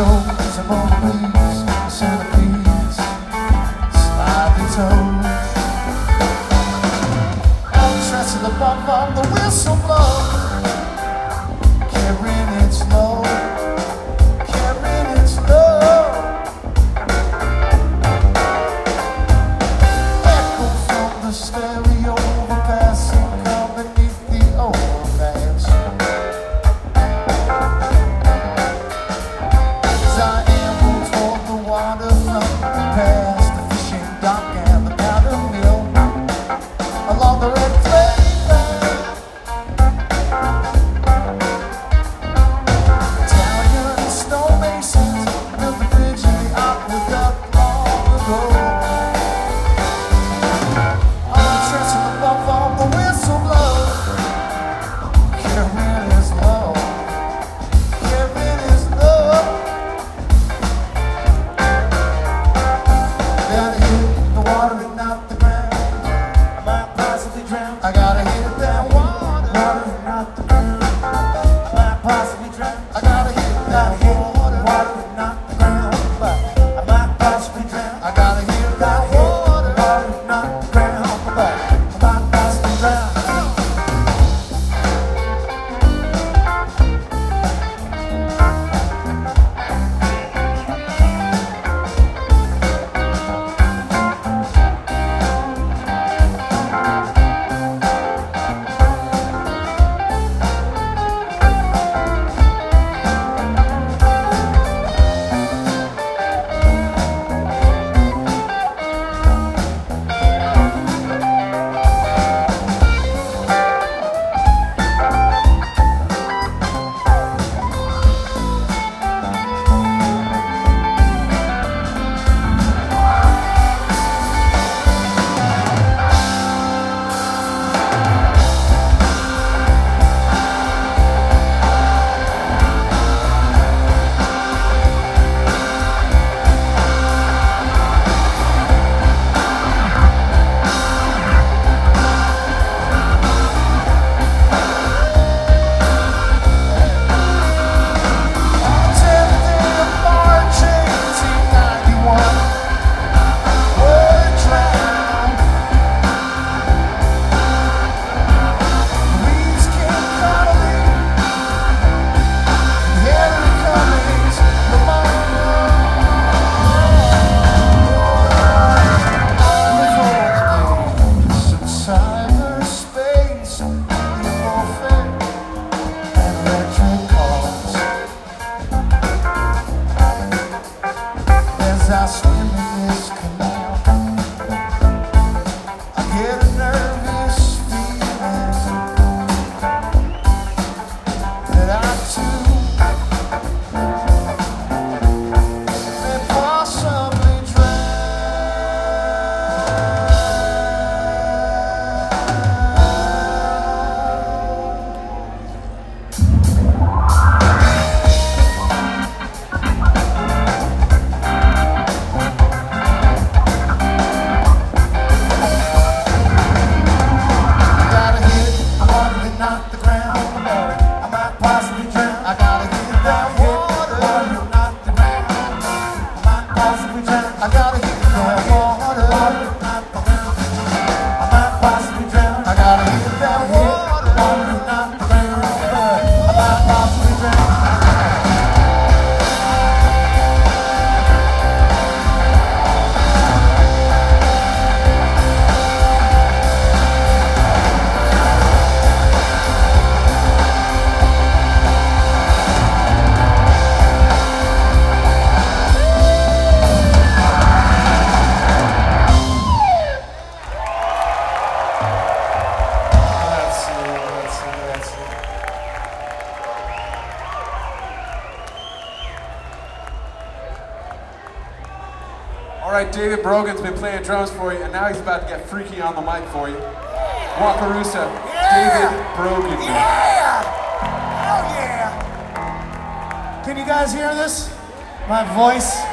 O's and bumblebees, centipedes, sliding toes. I'm dressing the bump on the whistle blow, carrying its load, carrying its load. Echo from the stereo, overpassing, come beneath the overpass. As I amble toward the waterfront, past the fishing dock and the powder mill, along the red clay path. Italian stonemasons built the bridge in the aqueduct long ago. I'm dressing the bump on the whistle blow, carrying his load, carrying his load. Gotta hit the water and not the ground. I might possibly drown. I gotta hit that water and not the ground. I might possibly drown. I gotta hit that water and not the ground. But I might possibly drown. I gotta hit that water and not the ground. But I might possibly drown. I swim in this canal, I get a nervous feeling that I too may possibly not the ground. I might possibly drown. I gotta hit that water, not the ground. I might possibly drown. I gotta hit that water, not the ground. I might possibly drown. I gotta hit that water, not the ground. I might possibly drown. All right, David Brogan's been playing drums for you, and now he's about to get freaky on the mic for you. Wakarusa, David Brogan. Yeah! Hell yeah! Can you guys hear this? My voice?